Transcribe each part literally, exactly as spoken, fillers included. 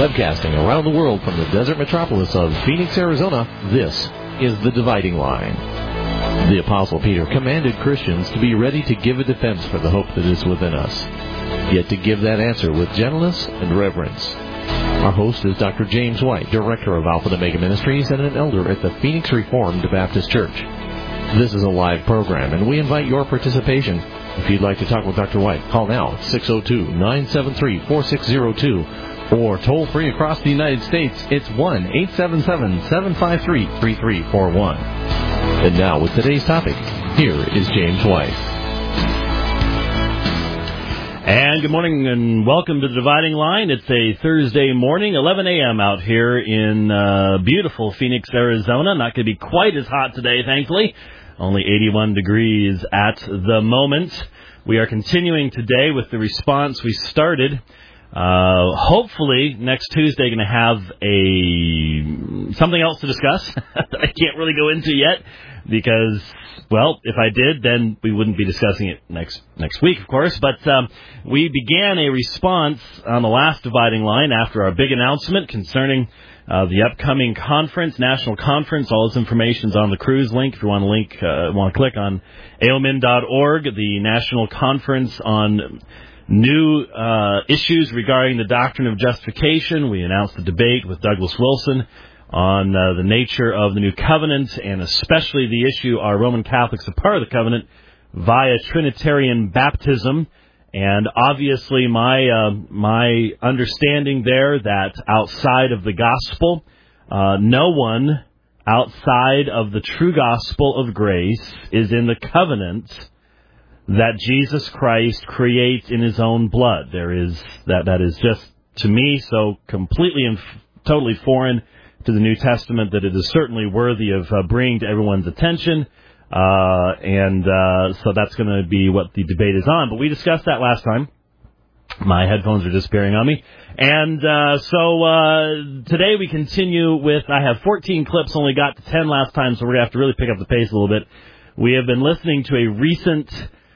Broadcasting around the world from the desert metropolis of Phoenix, Arizona, this is The Dividing Line. The Apostle Peter commanded Christians to be ready to give a defense for the hope that is within us, yet to give that answer with gentleness and reverence. Our host is Doctor James White, Director of Alpha and Omega Ministries and an elder at the Phoenix Reformed Baptist Church. This is a live program, and we invite your participation. If you'd like to talk with Doctor White, call now at six oh two, nine seven three, four six zero two. Or toll-free across the United States, it's one eight seven seven, seven five three, three three four one. And now, with today's topic, here is James White. And good morning and welcome to The Dividing Line. It's a Thursday morning, eleven a.m. out here in uh, beautiful Phoenix, Arizona. Not going to be quite as hot today, thankfully. Only eighty-one degrees at the moment. We are continuing today with the response we started. Uh, hopefully next Tuesday going to have a something else to discuss that I can't really go into yet because, well, if I did, then we wouldn't be discussing it next next week, of course. But um, we began a response on the last Dividing Line after our big announcement concerning uh, the upcoming conference, national conference. All this information is on the cruise link. If you want to link, uh, want to click on A O M I N dot org, the national conference on new uh, issues regarding the doctrine of justification. We announced the debate with Douglas Wilson on uh, the nature of the new covenant, and especially the issue, are Roman Catholics a part of the covenant via Trinitarian baptism? And obviously my uh, my understanding there that outside of the gospel, uh, no one outside of the true gospel of grace is in the covenant that Jesus Christ creates in his own blood. There is that that is just, to me, so completely and f- totally foreign to the New Testament that it is certainly worthy of uh, bringing to everyone's attention. Uh, and uh, so that's going to be what the debate is on. But we discussed that last time. My headphones are disappearing on me. And uh, so uh, today we continue with, I have fourteen clips, only got to ten last time, so we're going to have to really pick up the pace a little bit. We have been listening to a recent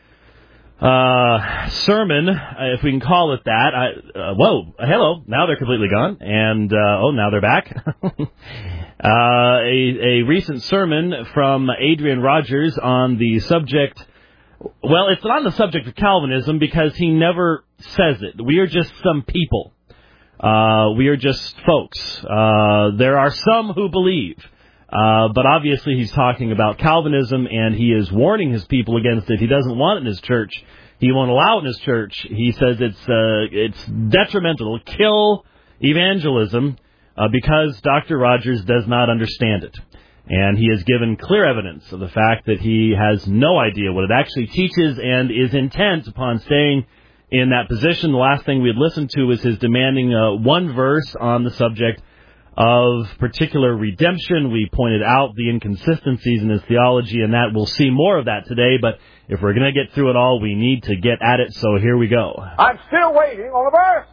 Uh, sermon, if we can call it that. I, uh, whoa, hello, now they're completely gone, and, uh, oh, now they're back. uh, a, a recent sermon from Adrian Rogers on the subject, well, it's not on the subject of Calvinism because he never says it. We are just some people. Uh, we are just folks. Uh, there are some who believe. Uh, but obviously he's talking about Calvinism, and he is warning his people against it. He doesn't want it in his church. He won't allow it in his church. He says it's uh, it's detrimental, it'll kill evangelism uh, because Doctor Rogers does not understand it. And he has given clear evidence of the fact that he has no idea what it actually teaches and is intent upon staying in that position. The last thing we had listened to was his demanding uh, one verse on the subject of particular redemption. We pointed out the inconsistencies in his theology, and that we'll see more of that today. But if we're going to get through it all, we need to get at it, so here we go. I'm still waiting on a verse.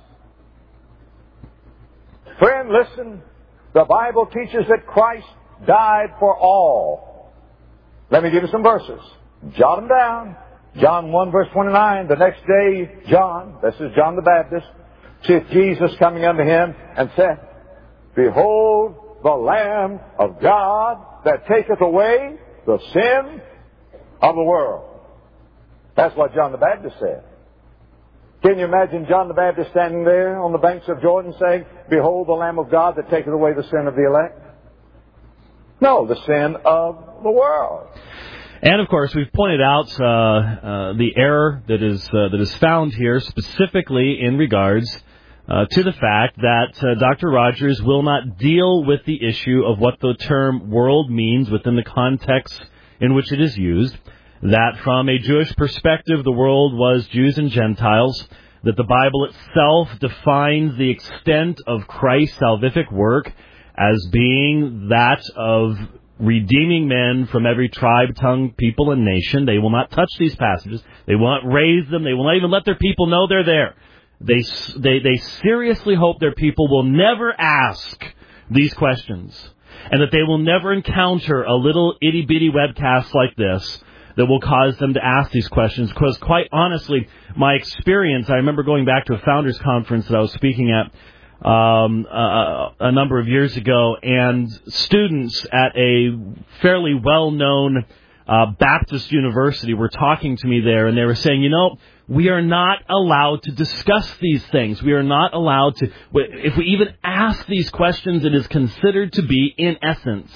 Friend, listen. The Bible teaches that Christ died for all. Let me give you some verses. Jot them down. John one, verse twenty-nine. The next day, John, this is John the Baptist, seeth Jesus coming unto him, and said, Behold the Lamb of God that taketh away the sin of the world. That's what John the Baptist said. Can you imagine John the Baptist standing there on the banks of Jordan saying, Behold the Lamb of God that taketh away the sin of the elect? No, the sin of the world. And, of course, we've pointed out uh, uh, the error that is uh, that is found here, specifically in regards Uh, to the fact that uh, Doctor Rogers will not deal with the issue of what the term world means within the context in which it is used, that from a Jewish perspective the world was Jews and Gentiles, that the Bible itself defines the extent of Christ's salvific work as being that of redeeming men from every tribe, tongue, people, and nation. They will not touch these passages. They will not raise them. They will not even let their people know they're there. They, they they seriously hope their people will never ask these questions, and that they will never encounter a little itty-bitty webcast like this that will cause them to ask these questions. Because quite honestly, my experience, I remember going back to a founders conference that I was speaking at um, uh, a number of years ago, and students at a fairly well-known uh, Baptist university were talking to me there, and they were saying, you know, we are not allowed to discuss these things. We are not allowed to, if we even ask these questions, it is considered to be, in essence,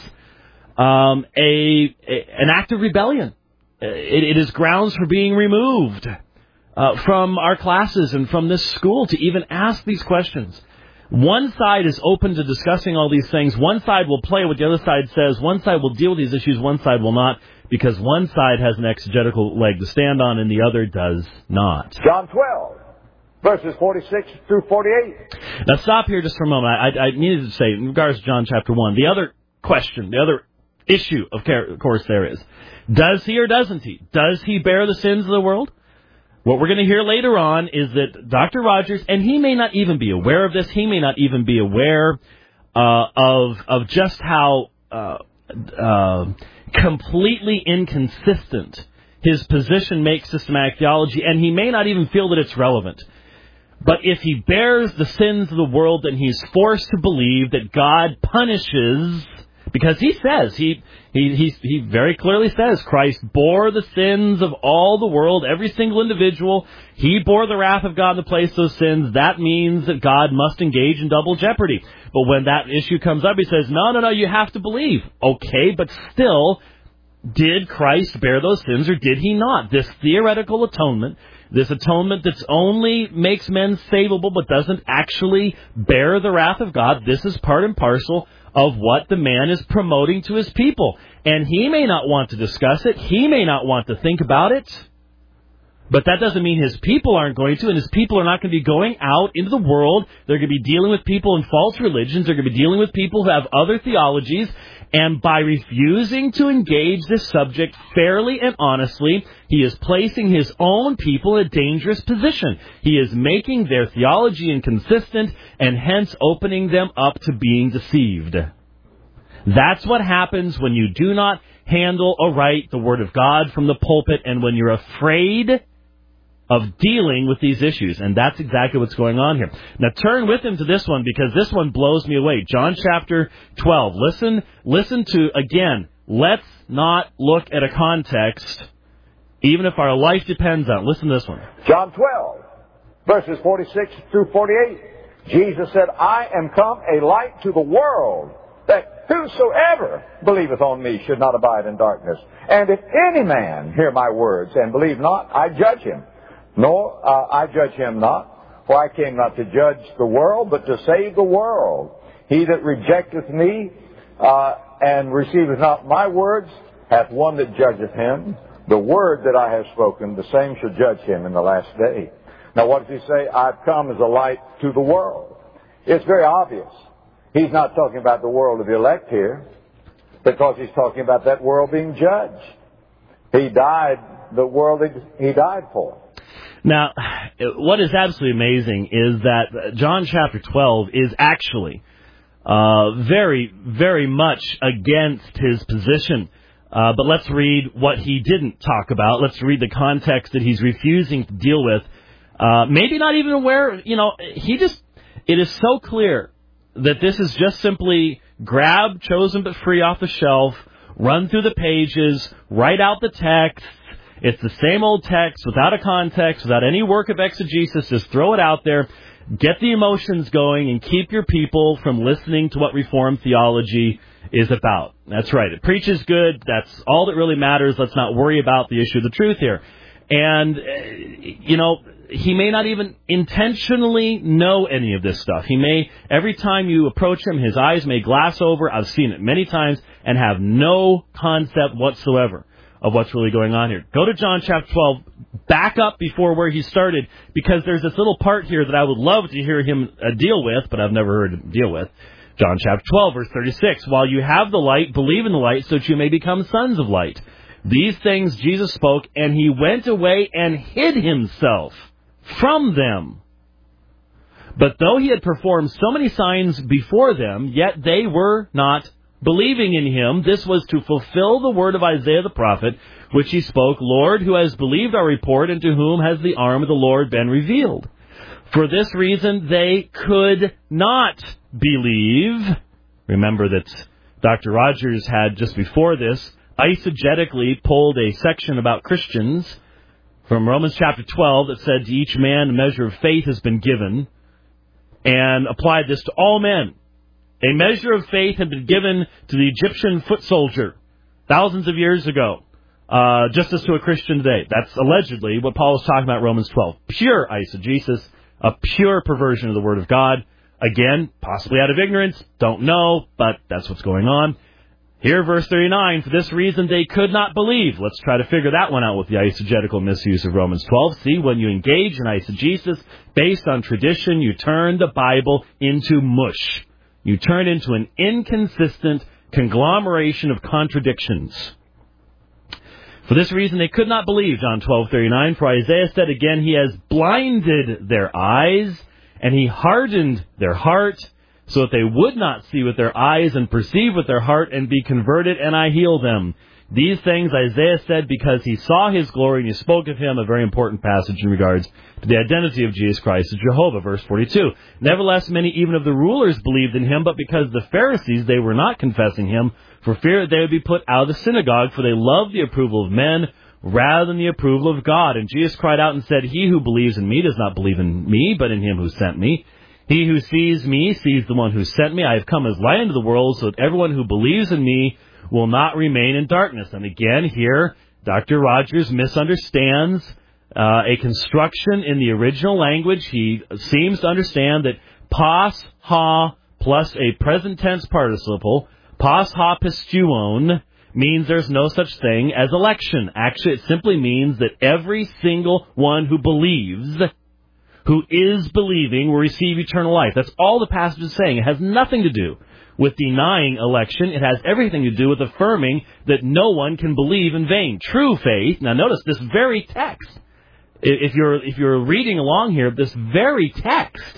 um, a, a an act of rebellion. It, it is grounds for being removed uh, from our classes and from this school to even ask these questions. One side is open to discussing all these things. One side will play what the other side says. One side will deal with these issues. One side will not, because one side has an exegetical leg to stand on and the other does not. John twelve, verses forty-six through forty-eight. Now stop here just for a moment. I, I needed to say, in regards to John chapter one, the other question, the other issue, of course, there is, does he or doesn't he? Does he bear the sins of the world? What we're going to hear later on is that Doctor Rogers, and he may not even be aware of this, he may not even be aware uh, of of just how uh, uh, completely inconsistent his position makes systematic theology, and he may not even feel that it's relevant. But if he bears the sins of the world, then he's forced to believe that God punishes, because he says, he he he, he very clearly says, Christ bore the sins of all the world, every single individual. He bore the wrath of God in the place of those sins. That means that God must engage in double jeopardy. But when that issue comes up, he says, no, no, no, you have to believe. Okay, but still, did Christ bear those sins or did he not? This theoretical atonement, this atonement that only makes men savable but doesn't actually bear the wrath of God, this is part and parcel of what the man is promoting to his people. And he may not want to discuss it. He may not want to think about it. But that doesn't mean his people aren't going to, and his people are not going to be going out into the world. They're going to be dealing with people in false religions. They're going to be dealing with people who have other theologies. And by refusing to engage this subject fairly and honestly, he is placing his own people in a dangerous position. He is making their theology inconsistent and hence opening them up to being deceived. That's what happens when you do not handle aright the Word of God from the pulpit and when you're afraid of dealing with these issues. And that's exactly what's going on here. Now turn with him to this one, because this one blows me away. John chapter twelve. Listen, listen to, again, let's not look at a context, even if our life depends on it. Listen to this one. John twelve, verses forty-six through forty-eight. Jesus said, I am come a light to the world, that whosoever believeth on me should not abide in darkness. And if any man hear my words and believe not, I judge him. Nor uh, I judge him not, for I came not to judge the world, but to save the world. He that rejecteth me uh, and receiveth not my words hath one that judgeth him. The word that I have spoken, the same shall judge him in the last day. Now what does he say? I've come as a light to the world. It's very obvious. He's not talking about the world of the elect here, because he's talking about that world being judged. He died, the world he died for. Now, what is absolutely amazing is that John chapter twelve is actually uh, very, very much against his position. Uh, but let's read what he didn't talk about. Let's read the context that he's refusing to deal with. Uh, maybe not even aware, you know, he just, it is so clear that this is just simply grab Chosen but Free off the shelf, run through the pages, write out the text. It's the same old text without a context, without any work of exegesis. Just throw it out there, get the emotions going, and keep your people from listening to what Reformed theology is about. That's right. It preaches good. That's all that really matters. Let's not worry about the issue of the truth here. And, you know, he may not even intentionally know any of this stuff. He may, every time you approach him, his eyes may glass over. I've seen it many times, and have no concept whatsoever of what's really going on here. Go to John chapter twelve, back up before where he started, because there's this little part here that I would love to hear him uh, deal with, but I've never heard him deal with. John chapter twelve, verse thirty-six. While you have the light, believe in the light, so that you may become sons of light. These things Jesus spoke, and he went away and hid himself from them. But though he had performed so many signs before them, yet they were not believing in him. This was to fulfill the word of Isaiah the prophet, which he spoke, Lord, who has believed our report, and to whom has the arm of the Lord been revealed? For this reason, they could not believe. Remember that Doctor Rogers had, just before this, eisegetically pulled a section about Christians from Romans chapter twelve that said, to each man a measure of faith has been given, and applied this to all men. A measure of faith had been given to the Egyptian foot soldier thousands of years ago, uh, just as to a Christian today. That's allegedly what Paul was talking about in Romans twelve. Pure eisegesis, a pure perversion of the Word of God. Again, possibly out of ignorance, don't know, but that's what's going on. Here, verse thirty-nine, for this reason they could not believe. Let's try to figure that one out with the eisegetical misuse of Romans twelve. See, when you engage in eisegesis based on tradition, you turn the Bible into mush. You turn into an inconsistent conglomeration of contradictions. For this reason they could not believe, John twelve thirty-nine, for Isaiah said again, he has blinded their eyes, and he hardened their heart, so that they would not see with their eyes and perceive with their heart and be converted, and I heal them. These things Isaiah said because he saw his glory and he spoke of him, a very important passage in regards to the identity of Jesus Christ as Jehovah, verse forty-two. Nevertheless, many even of the rulers believed in him, but because the Pharisees, they were not confessing him, for fear that they would be put out of the synagogue, for they loved the approval of men rather than the approval of God. And Jesus cried out and said, he who believes in me does not believe in me, but in him who sent me. He who sees me sees the one who sent me. I have come as light into the world, so that everyone who believes in me will not remain in darkness. And again, here, Doctor Rogers misunderstands uh, a construction in the original language. He seems to understand that pas ha plus a present tense participle, pas ha pistuon, means there's no such thing as election. Actually, it simply means that every single one who believes, who is believing, will receive eternal life. That's all the passage is saying. It has nothing to do with denying election. It has everything to do with affirming that no one can believe in vain. True faith, now notice this very text. If you're, if you're reading along here, this very text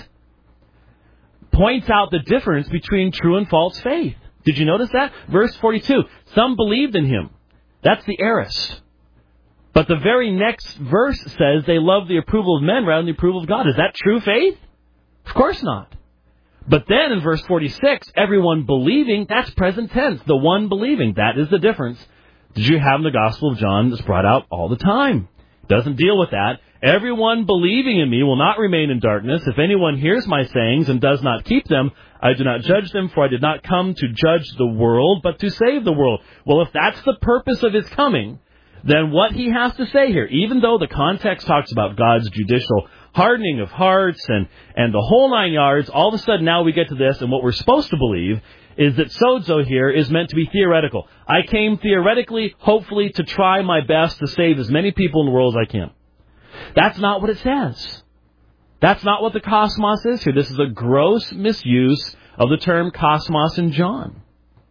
points out the difference between true and false faith. Did you notice that? Verse forty-two, some believed in him. That's the aorist. But the very next verse says they love the approval of men rather than the approval of God. Is that true faith? Of course not. But then in verse forty-six, everyone believing, that's present tense. The one believing, that is the difference. Did you have in the Gospel of John that's brought out all the time? It doesn't deal with that. Everyone believing in me will not remain in darkness. If anyone hears my sayings and does not keep them, I do not judge them, for I did not come to judge the world, but to save the world. Well, if that's the purpose of his coming, then what he has to say here, even though the context talks about God's judicial hardening of hearts and, and the whole nine yards, all of a sudden now we get to this, and what we're supposed to believe is that sozo here is meant to be theoretical. I came theoretically, hopefully, to try my best to save as many people in the world as I can. That's not what it says. That's not what the cosmos is here. This is a gross misuse of the term cosmos in John.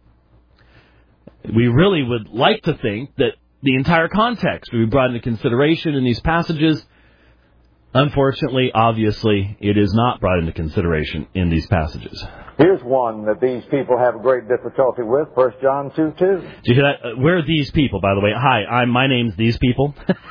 We really would like to think that the entire context will be brought into consideration in these passages. Unfortunately, obviously, it is not brought into consideration in these passages. Here's one that these people have a great difficulty with, First John two two. Did you hear that? Uh, where are these people, by the way? Hi, I'm, my name's These People.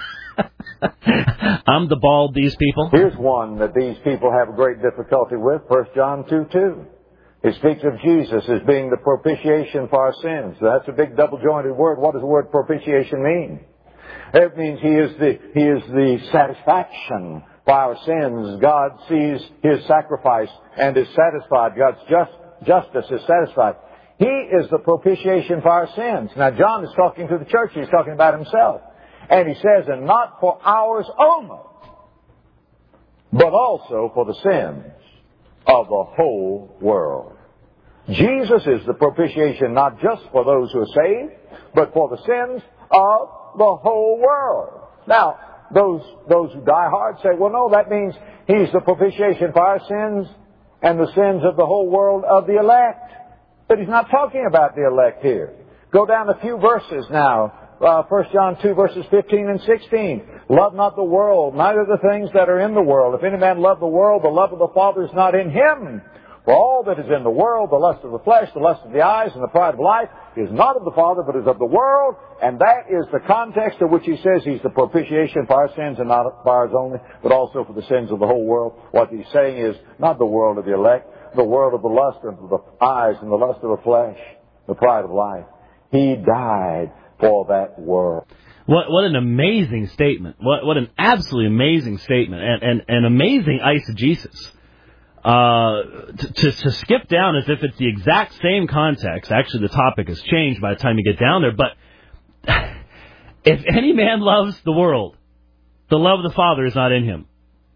I'm the bald These People. Here's one that these people have a great difficulty with, First John two two. It speaks of Jesus as being the propitiation for our sins. That's a big double-jointed word. What does the word propitiation mean? It means he is the, he is the satisfaction for our sins. God sees his sacrifice and is satisfied. God's just, justice is satisfied. He is the propitiation for our sins. Now, John is talking to the church. He's talking about himself. And he says, and not for ours only, but also for the sins of the whole world. Jesus is the propitiation not just for those who are saved, but for the sins of the whole world. Now, those those who die hard say, well, no, that means he's the propitiation for our sins and the sins of the whole world of the elect. But he's not talking about the elect here. Go down a few verses now. Uh, First John two, verses fifteen and sixteen. Love not the world, neither the things that are in the world. If any man love the world, the love of the Father is not in him. For all that is in the world, the lust of the flesh, the lust of the eyes, and the pride of life, is not of the Father, but is of the world. And that is the context of which he says he's the propitiation for our sins, and not for ours only, but also for the sins of the whole world. What he's saying is not the world of the elect, the world of the lust of the eyes and the lust of the flesh, the pride of life. He died for that world. What what an amazing statement. What what an absolutely amazing statement. And, and, and amazing eisegesis. Uh, to, to, to skip down as if it's the exact same context. Actually, the topic has changed by the time you get down there. But if any man loves the world, the love of the Father is not in him.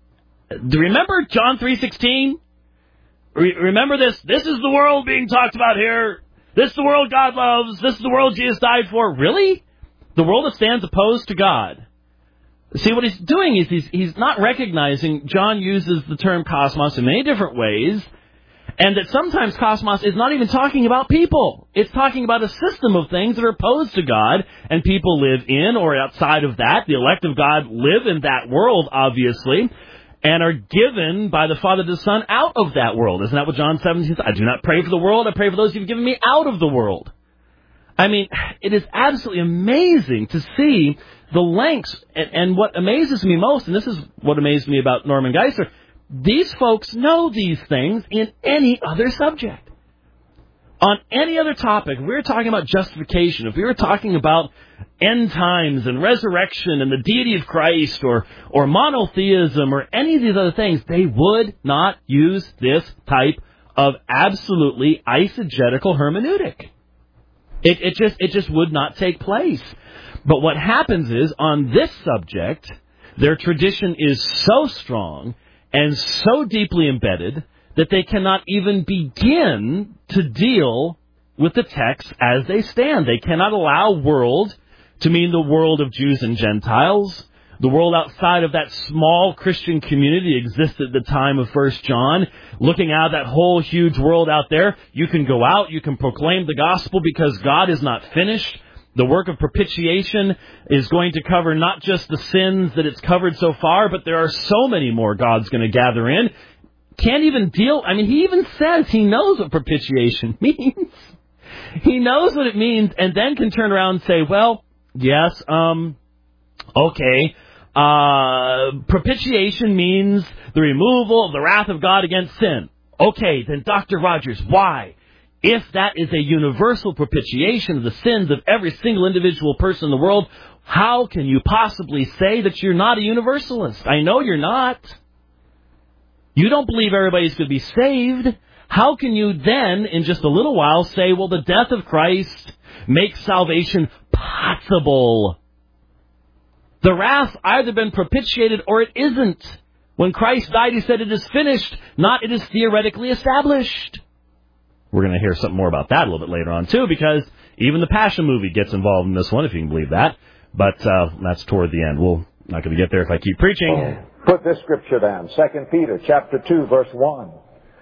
Do you remember John three sixteen? Re- remember this? This is the world being talked about here. This is the world God loves. This is the world Jesus died for. Really? The world that stands opposed to God. See, what he's doing is he's, he's not recognizing John uses the term cosmos in many different ways, and that sometimes cosmos is not even talking about people. It's talking about a system of things that are opposed to God, and people live in or outside of that. The elect of God live in that world, obviously, and are given by the Father to the Son out of that world. Isn't that what John seventeen says? I do not pray for the world, I pray for those you've given me out of the world. I mean, it is absolutely amazing to see the lengths, and, and what amazes me most, and this is what amazed me about Norman Geisler, these folks know these things in any other subject. On any other topic, if we were talking about justification, if we were talking about end times and resurrection and the deity of Christ or, or monotheism or any of these other things, they would not use this type of absolutely eisegetical hermeneutic. It, it just it just would not take place. But what happens is, on this subject, their tradition is so strong and so deeply embedded that they cannot even begin to deal with the text as they stand. They cannot allow world to mean the world of Jews and Gentiles. The world outside of that small Christian community existed at the time of First John. Looking out at that whole huge world out there, you can go out, you can proclaim the gospel because God is not finished. The work of propitiation is going to cover not just the sins that it's covered so far, but there are so many more God's going to gather in. Can't even deal, I mean, he even says he knows what propitiation means. He knows what it means, and then can turn around and say, well, yes, um, okay, uh, propitiation means the removal of the wrath of God against sin. Okay, then Doctor Rogers, why? If that is a universal propitiation of the sins of every single individual person in the world, how can you possibly say that you're not a universalist? I know you're not. You don't believe everybody's going to be saved. How can you then, in just a little while, say, well, the death of Christ makes salvation possible? The wrath either been propitiated or it isn't. When Christ died, he said it is finished, not it is theoretically established. We're going to hear something more about that a little bit later on, too, because even the Passion movie gets involved in this one, if you can believe that. But uh, that's toward the end. We're not going to get there if I keep preaching. Put this scripture down, Second Peter chapter two, verse one.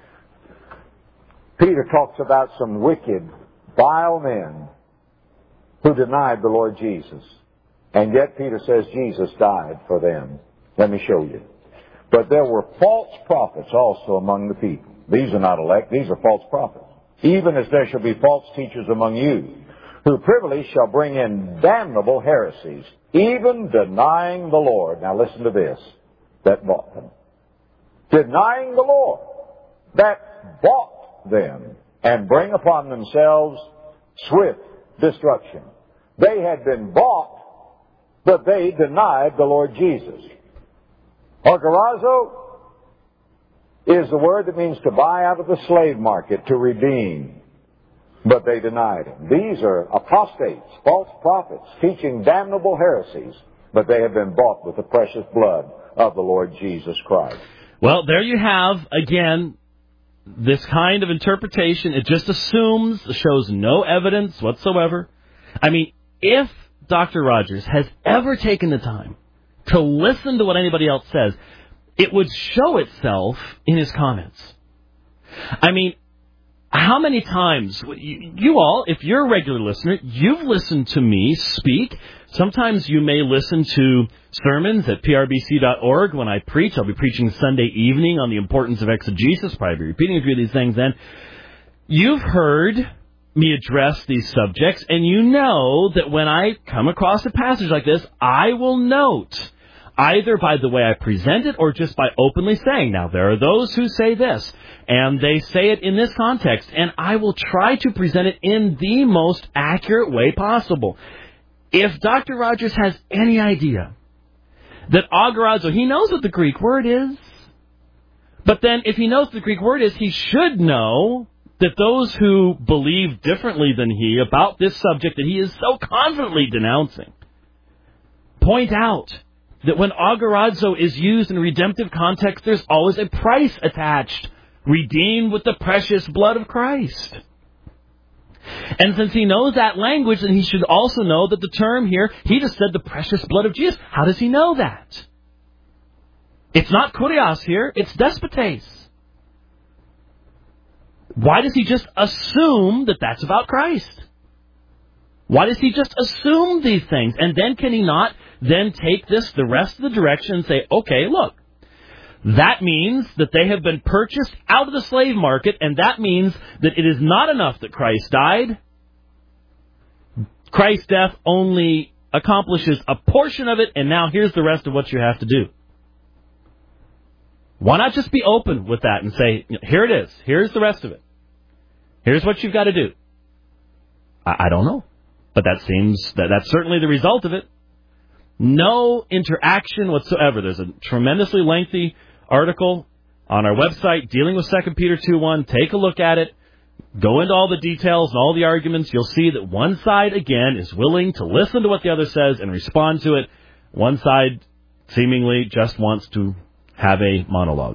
Peter talks about some wicked, vile men who denied the Lord Jesus. And yet Peter says Jesus died for them. Let me show you. But there were false prophets also among the people. These are not elect, these are false prophets. Even as there shall be false teachers among you, who privily shall bring in damnable heresies, even denying the Lord. Now listen to this, that bought them. Denying the Lord, that bought them, and bring upon themselves swift destruction. They had been bought, but they denied the Lord Jesus. Orgarazo is the word that means to buy out of the slave market, to redeem. But they denied him. These are apostates, false prophets, teaching damnable heresies, but they have been bought with the precious blood of the Lord Jesus Christ. Well, there you have, again, this kind of interpretation. It just assumes, shows no evidence whatsoever. I mean, if Doctor Rogers has ever taken the time to listen to what anybody else says, it would show itself in his comments. I mean, How many times, you, you all, if you're a regular listener, you've listened to me speak. Sometimes you may listen to sermons at P R B C dot org when I preach. I'll be preaching Sunday evening on the importance of exegesis, probably repeating a few of these things then. You've heard me address these subjects, and you know that when I come across a passage like this, I will note, either by the way I present it or just by openly saying, now, there are those who say this, and they say it in this context, and I will try to present it in the most accurate way possible. If Doctor Rogers has any idea that agorazo, he knows what the Greek word is, but then if he knows what the Greek word is, he should know that those who believe differently than he about this subject that he is so confidently denouncing point out that when agorazo is used in redemptive context, there's always a price attached, redeemed with the precious blood of Christ. And since he knows that language, then he should also know that the term here, he just said the precious blood of Jesus. How does he know that? It's not kurios here, it's despotes. Why does he just assume that that's about Christ? Why does he just assume these things? And then can he not then take this the rest of the direction and say, okay, look, that means that they have been purchased out of the slave market, and that means that it is not enough that Christ died. Christ's death only accomplishes a portion of it, and now here's the rest of what you have to do. Why not just be open with that and say, here it is, here's the rest of it. Here's what you've got to do. I, I don't know. But that seems, that that's certainly the result of it. No interaction whatsoever. There's a tremendously lengthy article on our website dealing with Second Peter two one. Take a look at it. Go into all the details and all the arguments. You'll see that one side, again, is willing to listen to what the other says and respond to it. One side seemingly just wants to have a monologue.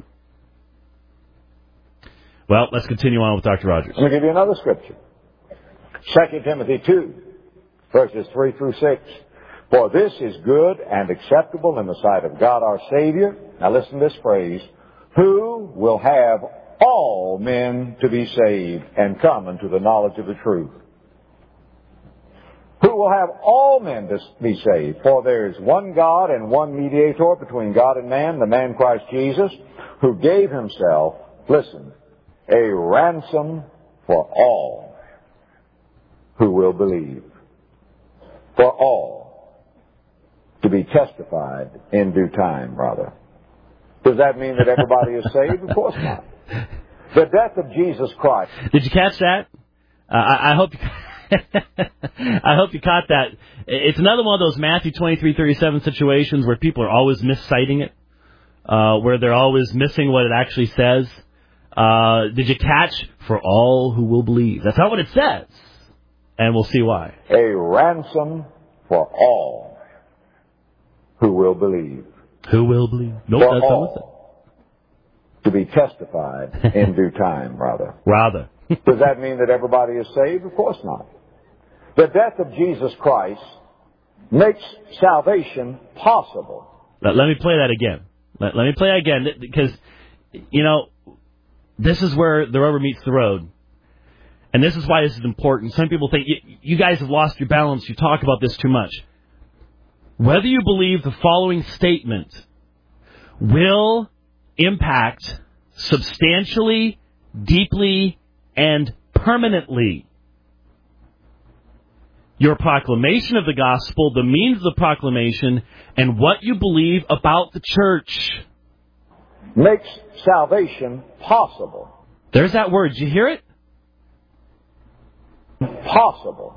Well, let's continue on with Doctor Rogers. Let me give you another scripture. Second Timothy two, verses three through six. For this is good and acceptable in the sight of God our Savior. Now listen to this phrase. Who will have all men to be saved and come unto the knowledge of the truth. Who will have all men to be saved. For there is one God and one mediator between God and man, the man Christ Jesus, who gave himself, listen, a ransom for all who will believe. For all to be testified in due time, brother. Does that mean that everybody is saved? Of course not. The death of Jesus Christ. Did you catch that? Uh, I, I hope you, I hope you caught that. It's another one of those Matthew twenty-three thirty-seven situations where people are always misciting it, uh, where they're always missing what it actually says. Uh, did you catch? For all who will believe. That's not what it says. And we'll see why. A ransom for all who will believe. Who will believe? No, for that's all not what to be testified in due time, rather. Rather. Does that mean that everybody is saved? Of course not. The death of Jesus Christ makes salvation possible. Let, let me play that again. Let, let me play that again, because, you know, this is where the rubber meets the road. And this is why this is important. Some people think, you guys have lost your balance. You talk about this too much. Whether you believe the following statement will impact substantially, deeply, and permanently your proclamation of the gospel, the means of the proclamation, and what you believe about the church. Makes salvation possible. There's that word. Did you hear it? Possible.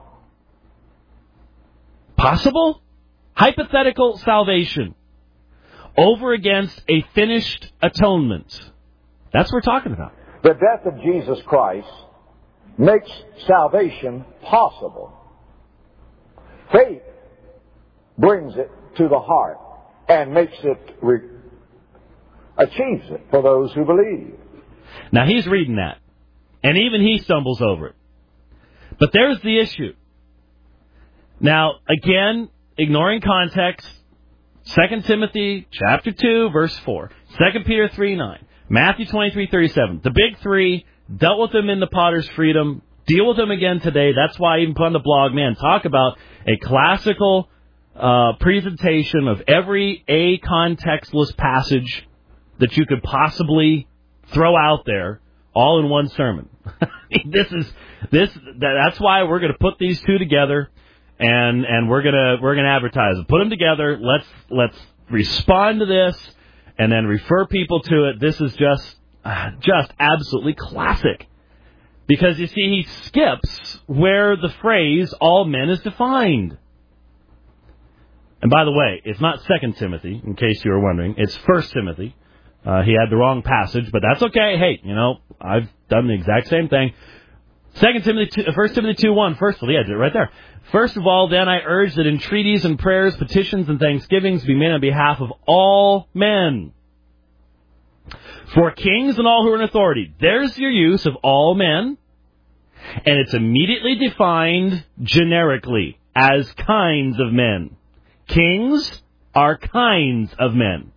Possible? Hypothetical salvation over against a finished atonement. That's what we're talking about. The death of Jesus Christ makes salvation possible. Faith brings it to the heart and makes it, re- achieves it for those who believe. Now he's reading that, and even he stumbles over it. But there's the issue. Now, again, ignoring context, Second Timothy chapter two, verse four, Second Peter three nine, Matthew twenty-three thirty-seven, the big three, dealt with them in the Potter's Freedom, deal with them again today. That's why I even put on the blog, man, talk about a classical uh, presentation of every a-contextless passage that you could possibly throw out there, all in one sermon. this is this. That's why we're going to put these two together, and and we're gonna we're gonna advertise it. Put them together. Let's let's respond to this, and then refer people to it. This is just uh, just absolutely classic, because you see, he skips where the phrase "all men" is defined. And by the way, it's not Second Timothy, in case you were wondering. It's First Timothy. Uh, he had the wrong passage, but that's okay. Hey, you know, I've done the exact same thing. Second Timothy, two, First Timothy two one. First, yeah, I did it right there. First of all, then I urge that entreaties and prayers, petitions and thanksgivings be made on behalf of all men, for kings and all who are in authority. There's your use of all men, and it's immediately defined generically as kinds of men. Kings are kinds of men.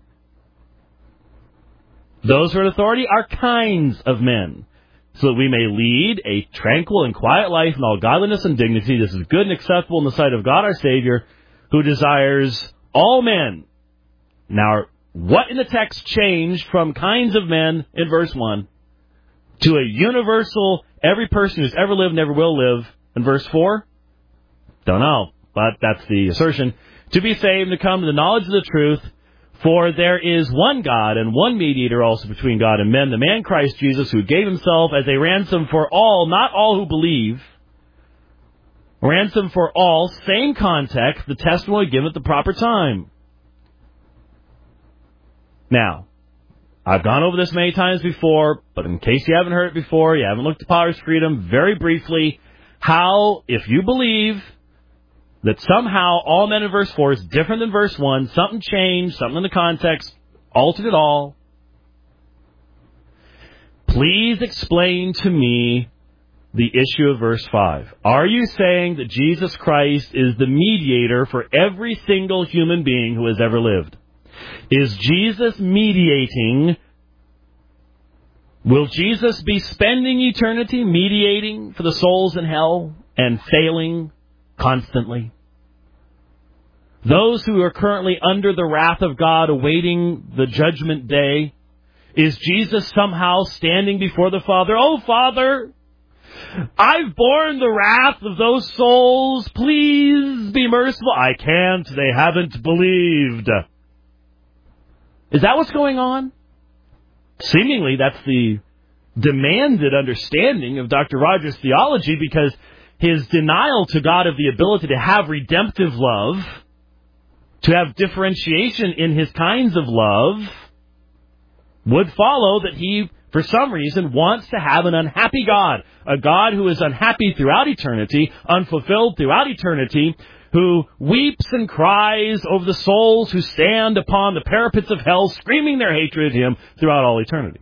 Those who are in authority are kinds of men, so that we may lead a tranquil and quiet life in all godliness and dignity. This is good and acceptable in the sight of God our Savior, who desires all men. Now, what in the text changed from kinds of men in verse one to a universal, every person who's ever lived and ever will live in verse four? Don't know, but that's the assertion. To be saved and to come to the knowledge of the truth. For there is one God and one mediator also between God and men, the man Christ Jesus, who gave himself as a ransom for all, not all who believe. Ransom for all, same context, the testimony given at the proper time. Now, I've gone over this many times before, but in case you haven't heard it before, you haven't looked at Potter's Freedom, very briefly, how, if you believe that somehow all men in verse four is different than verse one, something changed, something in the context altered it all, please explain to me the issue of verse five. Are you saying that Jesus Christ is the mediator for every single human being who has ever lived? Is Jesus mediating? Will Jesus be spending eternity mediating for the souls in hell and failing constantly? Those who are currently under the wrath of God awaiting the judgment day, is Jesus somehow standing before the Father? Oh, Father, I've borne the wrath of those souls. Please be merciful. I can't. They haven't believed. Is that what's going on? Seemingly, that's the demanded understanding of Doctor Rogers' theology, because his denial to God of the ability to have redemptive love, to have differentiation in his kinds of love, would follow that he, for some reason, wants to have an unhappy God, a God who is unhappy throughout eternity, unfulfilled throughout eternity, who weeps and cries over the souls who stand upon the parapets of hell, screaming their hatred at him throughout all eternity.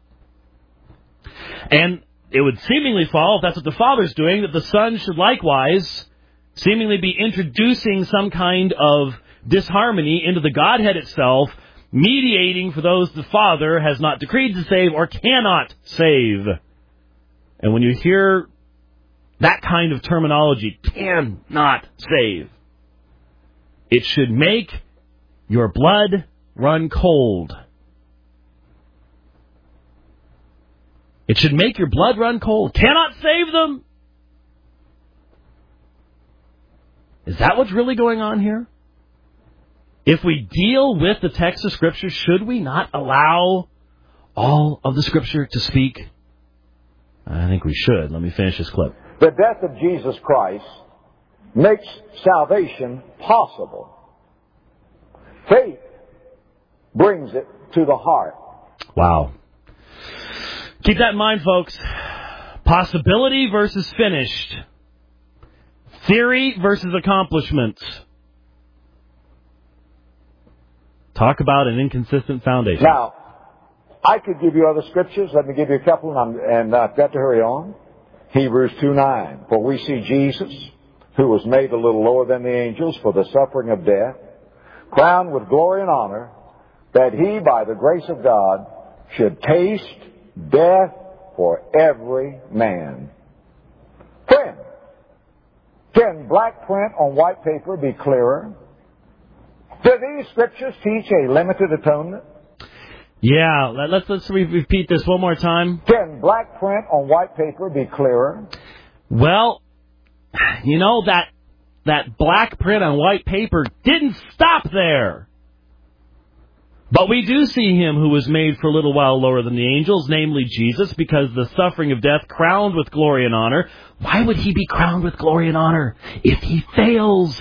And it would seemingly follow, if that's what the Father's doing, that the Son should likewise seemingly be introducing some kind of disharmony into the Godhead itself, mediating for those the Father has not decreed to save or cannot save. And when you hear that kind of terminology, cannot save, it should make your blood run cold. It should make your blood run cold. Cannot save them. Is that what's really going on here? If we deal with the text of Scripture, should we not allow all of the Scripture to speak? I think we should. Let me finish this clip. The death of Jesus Christ makes salvation possible. Faith brings it to the heart. Wow. Keep that in mind, folks. Possibility versus finished. Theory versus accomplishment. Talk about an inconsistent foundation. Now, I could give you other scriptures. Let me give you a couple, and, I'm, and I've got to hurry on. Hebrews two nine. For we see Jesus, who was made a little lower than the angels for the suffering of death, crowned with glory and honor, that he, by the grace of God, should taste death for every man. Friend, can black print on white paper be clearer? Do these scriptures teach a limited atonement? Yeah, let's let's repeat this one more time. Can black print on white paper be clearer? Well, you know, that that black print on white paper didn't stop there. But we do see him who was made for a little while lower than the angels, namely Jesus, because the suffering of death crowned with glory and honor. Why would he be crowned with glory and honor if he fails?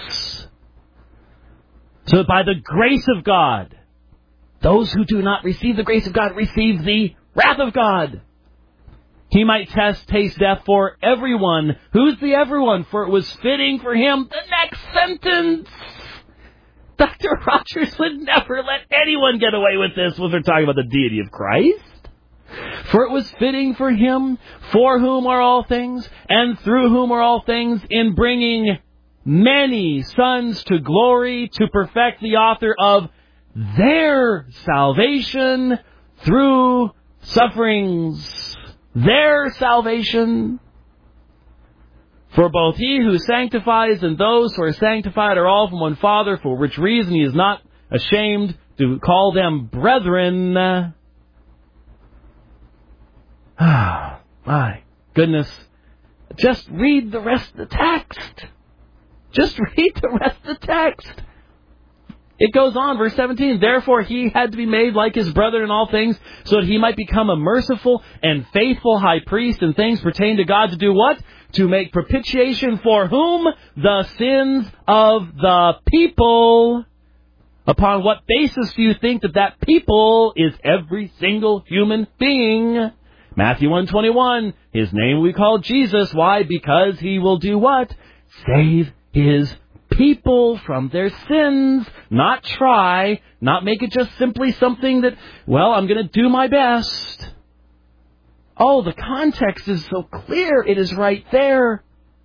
So that by the grace of God, those who do not receive the grace of God receive the wrath of God. He might test, taste death for everyone. Who's the everyone? For it was fitting for him. The next sentence. Doctor Rogers would never let anyone get away with this when they're talking about the deity of Christ. For it was fitting for him, for whom are all things, and through whom are all things, in bringing many sons to glory, to perfect the author of their salvation through sufferings. Their salvation. For both he who sanctifies and those who are sanctified are all from one Father, for which reason he is not ashamed to call them brethren. Ah, my goodness. Just read the rest of the text. Just read the rest of the text. It goes on, verse seventeen, therefore he had to be made like his brethren in all things, so that he might become a merciful and faithful high priest in things pertaining to God, to do what? To make propitiation for whom? The sins of the people. Upon what basis do you think that that people is every single human being? Matthew one twenty-one, his name we call Jesus. Why? Because he will do what? Save his people from their sins. Not try, not make it just simply something that, well, I'm going to do my best. Oh, the context is so clear. It is right there.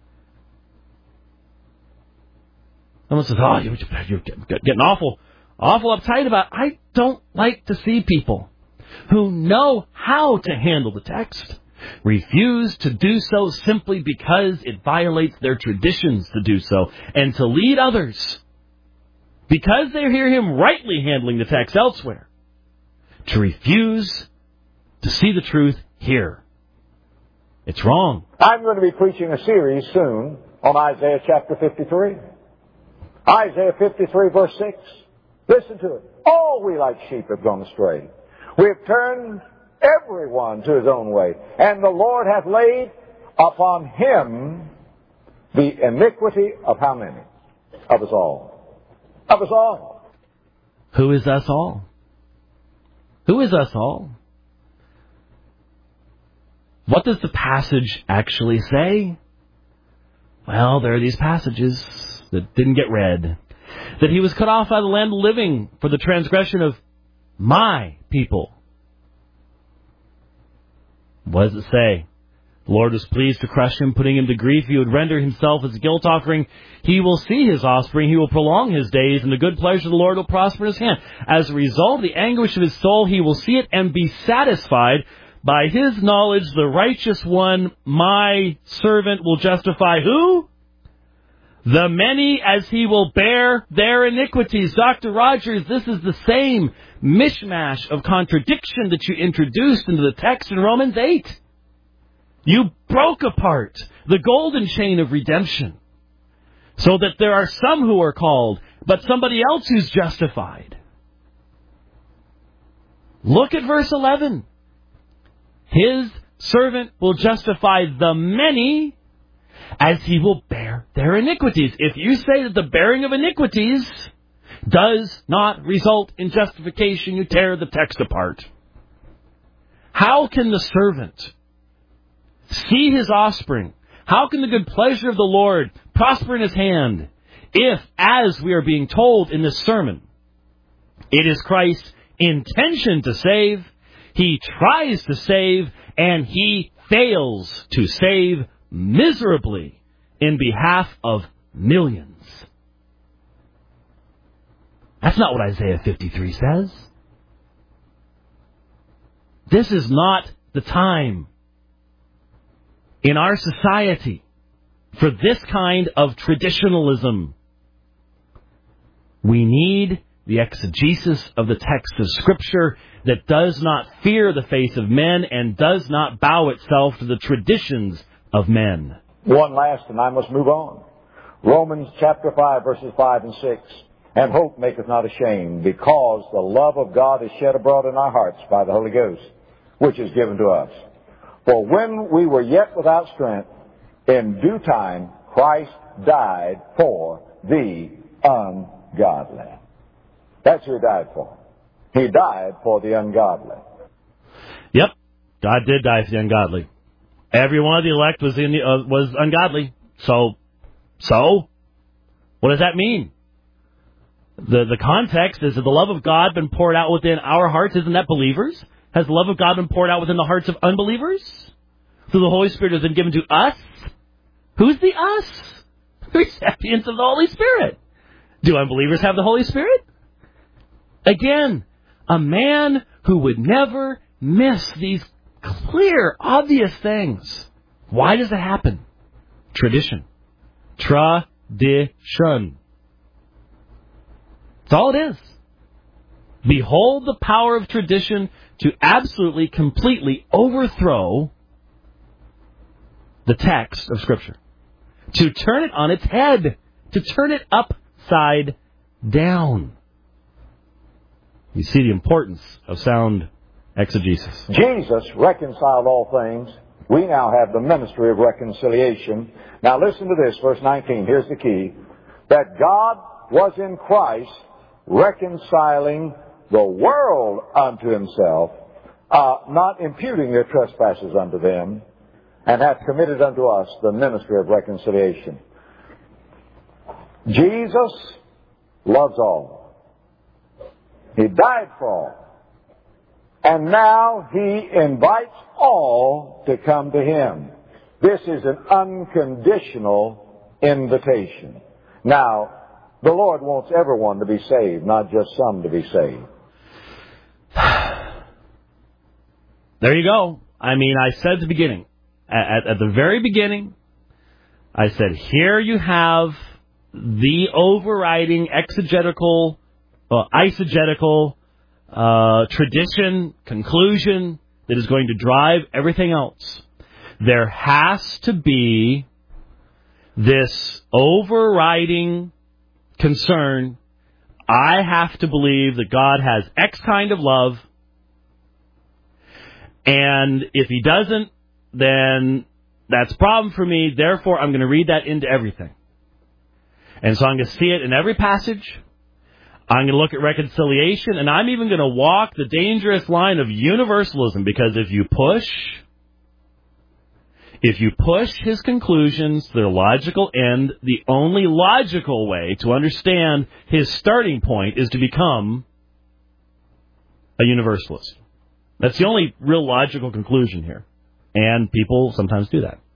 Someone says, oh, you're, you're getting awful, awful uptight about it. I don't like to see people who know how to handle the text refuse to do so simply because it violates their traditions to do so, and to lead others, because they hear him rightly handling the text elsewhere, to refuse to see the truth here. It's wrong. I'm going to be preaching a series soon on Isaiah chapter fifty-three. Isaiah fifty-three verse six. Listen to it. All we like sheep have gone astray. We have turned everyone to his own way. And the Lord hath laid upon him the iniquity of how many? Of us all. Of us all. Who is us all? Who is us all? What does the passage actually say? Well, there are these passages that didn't get read. That he was cut off out of the land of living for the transgression of my people. What does it say? The Lord was pleased to crush him, putting him to grief. He would render himself as a guilt offering. He will see his offspring. He will prolong his days, and the good pleasure of the Lord will prosper in his hand. As a result of the anguish of his soul, he will see it and be satisfied. By his knowledge, the righteous one, my servant, will justify who? The many, as he will bear their iniquities. Doctor Rogers, this is the same mishmash of contradiction that you introduced into the text in Romans eight. You broke apart the golden chain of redemption so that there are some who are called, but somebody else who's justified. Look at verse eleven. His servant will justify the many as he will bear their iniquities. If you say that the bearing of iniquities does not result in justification, you tear the text apart. How can the servant see his offspring? How can the good pleasure of the Lord prosper in his hand if, as we are being told in this sermon, it is Christ's intention to save, he tries to save, and he fails to save miserably in behalf of millions? That's not what Isaiah fifty-three says. This is not the time in our society for this kind of traditionalism. We need the exegesis of the text of Scripture that does not fear the face of men and does not bow itself to the traditions of men. One last, and I must move on. Romans chapter five, verses five and six. And hope maketh not ashamed, because the love of God is shed abroad in our hearts by the Holy Ghost, which is given to us. For when we were yet without strength, in due time Christ died for the ungodly. That's who He died for. He died for the ungodly. Yep, God did die for the ungodly. Every one of the elect was in the, uh, was ungodly. So, so, what does that mean? The the context is that the love of God been poured out within our hearts. Isn't that believers? Has the love of God been poured out within the hearts of unbelievers? So the Holy Spirit has been given to us. Who's the us? The recipients of the Holy Spirit. Do unbelievers have the Holy Spirit? Again, a man who would never miss these clear, obvious things. Why does it happen? Tradition. Tradition. That's all it is. Behold the power of tradition to absolutely, completely overthrow the text of Scripture. To turn it on its head. To turn it upside down. You see the importance of sound exegesis. Jesus reconciled all things. We now have the ministry of reconciliation. Now listen to this, verse nineteen. Here's the key. That God was in Christ reconciling the world unto Himself, uh, not imputing their trespasses unto them, and hath committed unto us the ministry of reconciliation. Jesus loves all. He died for all. And now He invites all to come to Him. This is an unconditional invitation. Now, the Lord wants everyone to be saved, not just some to be saved. There you go. I mean, I said at the beginning, at, at the very beginning, I said, here you have the overriding exegetical, uh, eisegetical uh, tradition, conclusion that is going to drive everything else. There has to be this overriding concern. I have to believe that God has X kind of love, and if He doesn't, then that's a problem for me. Therefore, I'm going to read that into everything. And so I'm going to see it in every passage. I'm going to look at reconciliation, and I'm even going to walk the dangerous line of universalism, because if you push, if you push His conclusions to their logical end, the only logical way to understand His starting point is to become a universalist. That's the only real logical conclusion here. And people sometimes do that.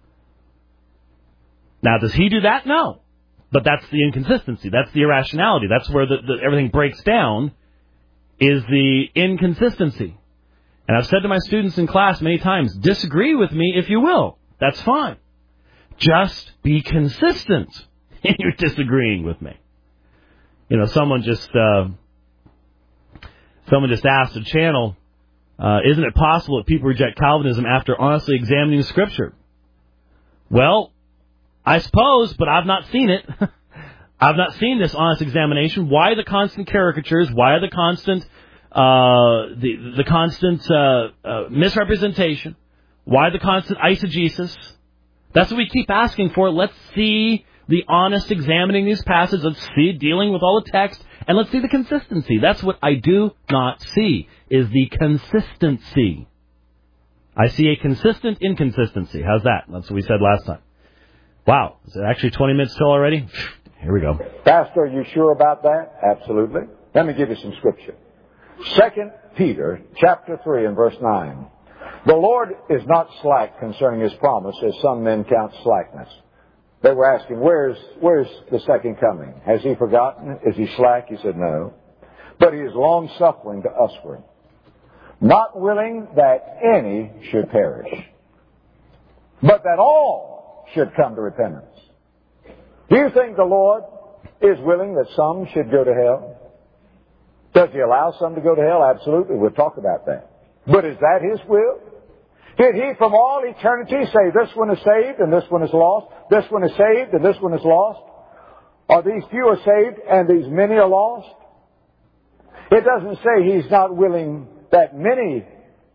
Now, does He do that? No. But that's the inconsistency. That's the irrationality. That's where the, the, everything breaks down, is the inconsistency. And I've said to my students in class many times, disagree with me if you will. That's fine. Just be consistent in your disagreeing with me. You know, someone just uh, someone just asked a channel, uh, isn't it possible that people reject Calvinism after honestly examining the Scripture? Well, I suppose, but I've not seen it. I've not seen this honest examination. Why the constant caricatures? Why the constant uh, the the constant uh, uh, misrepresentation? Why the constant eisegesis? That's what we keep asking for. Let's see the honest examining these passages. Let's see dealing with all the text, and let's see the consistency. That's what I do not see, is the consistency. I see a consistent inconsistency. How's that? That's what we said last time. Wow, is it actually twenty minutes till already? Here we go. Pastor, are you sure about that? Absolutely. Let me give you some scripture. Second Peter chapter three and verse nine. The Lord is not slack concerning His promise, as some men count slackness. They were asking, where's, where's the second coming? Has He forgotten? Is He slack? He said, no. But He is long-suffering to usward, not willing that any should perish, but that all should come to repentance. Do you think the Lord is willing that some should go to hell? Does He allow some to go to hell? Absolutely. We'll talk about that. But is that His will? Did He from all eternity say this one is saved and this one is lost? This one is saved and this one is lost? Or these few are saved and these many are lost? It doesn't say He's not willing that many,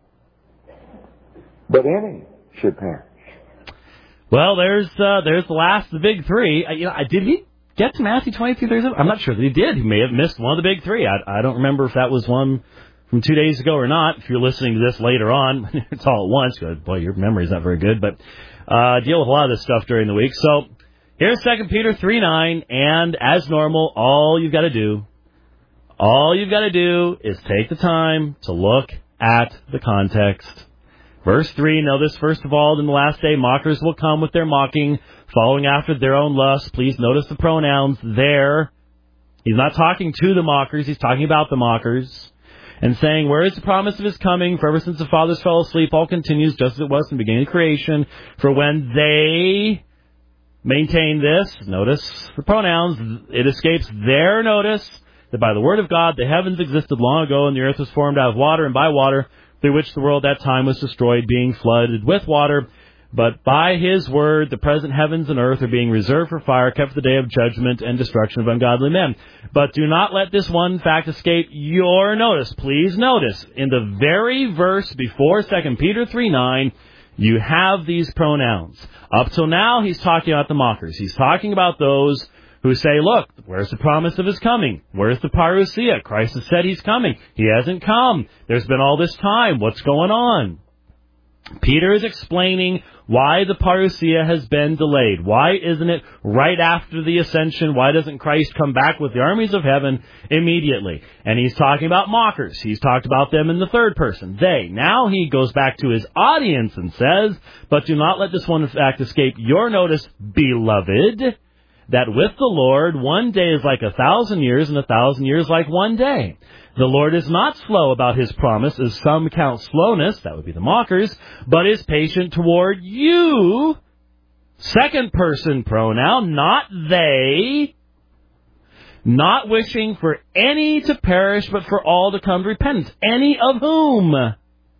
but any should perish. Well, there's uh, there's the last of the big three. Uh, you know, did he get to Matthew twenty-three thirty-seven? I'm not sure that he did. He may have missed one of the big three. I, I don't remember if that was one from two days ago or not. If you're listening to this later on, it's all at once. Boy, your memory's not very good. But uh, deal with a lot of this stuff during the week. So here's Second Peter three nine, and as normal, all you've got to do, all you've got to do is take the time to look at the context. Verse three, notice, first of all, in the last day, mockers will come with their mocking, following after their own lusts. Please notice the pronouns there. He's not talking to the mockers, he's talking about the mockers. And saying, where is the promise of His coming? For ever since the fathers fell asleep, all continues just as it was in the beginning of creation. For when they maintain this, notice the pronouns, it escapes their notice that by the word of God the heavens existed long ago, and the earth was formed out of water and by water, through which the world at that time was destroyed, being flooded with water. But by His word, the present heavens and earth are being reserved for fire, kept for the day of judgment and destruction of ungodly men. But do not let this one fact escape your notice. Please notice, in the very verse before Second Peter three nine, you have these pronouns. Up till now, he's talking about the mockers. He's talking about those who say, look, where's the promise of His coming? Where's the parousia? Christ has said He's coming. He hasn't come. There's been all this time. What's going on? Peter is explaining why the parousia has been delayed. Why isn't it right after the ascension? Why doesn't Christ come back with the armies of heaven immediately? And he's talking about mockers. He's talked about them in the third person, they. Now he goes back to his audience and says, but do not let this one fact escape your notice, beloved, that with the Lord, one day is like a thousand years, and a thousand years like one day. The Lord is not slow about His promise, as some count slowness, that would be the mockers, but is patient toward you, second person pronoun, not they, not wishing for any to perish, but for all to come to repentance. Any of whom?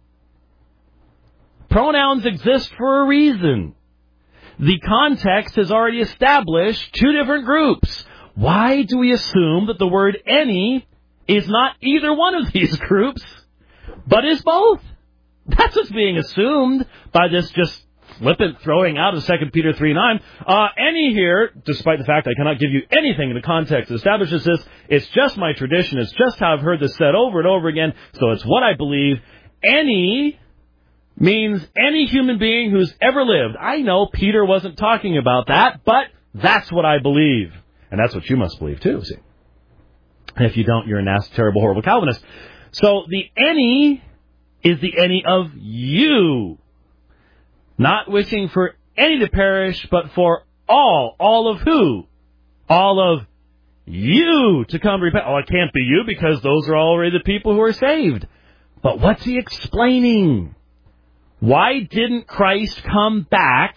Pronouns exist for a reason. The context has already established two different groups. Why do we assume that the word any is not either one of these groups, but is both? That's what's being assumed by this just flippant throwing out of Second Peter three nine. Uh, any here, despite the fact I cannot give you anything in the context that establishes this, it's just my tradition, it's just how I've heard this said over and over again, so it's what I believe. Any means any human being who's ever lived. I know Peter wasn't talking about that, but that's what I believe. And that's what you must believe too, see. And if you don't, you're a nasty, terrible, horrible Calvinist. So the any is the any of you. Not wishing for any to perish, but for all. All of who? All of you to come repent. Oh, it can't be you because those are already the people who are saved. But what's he explaining? Why didn't Christ come back